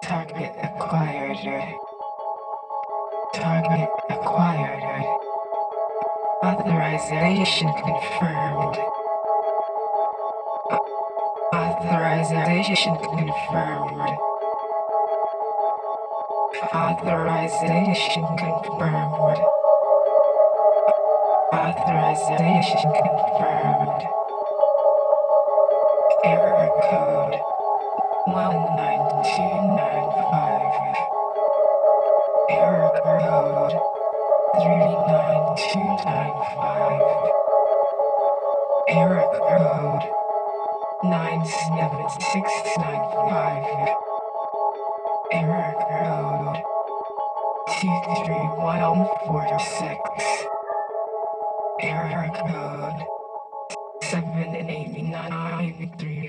Target acquired. Target acquired. Authorization confirmed. Authorization confirmed. Authorization confirmed. Authorization confirmed. Error code 19295. Error code 39295. Error code 97695. Error code 23146. Error code 78993.